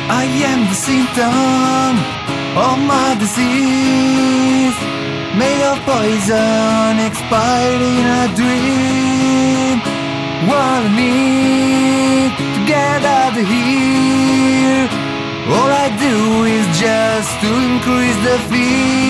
I am the symptom of my disease, made of poison, expired in a dream. What I need to get out of here, all I do is just to increase the fear.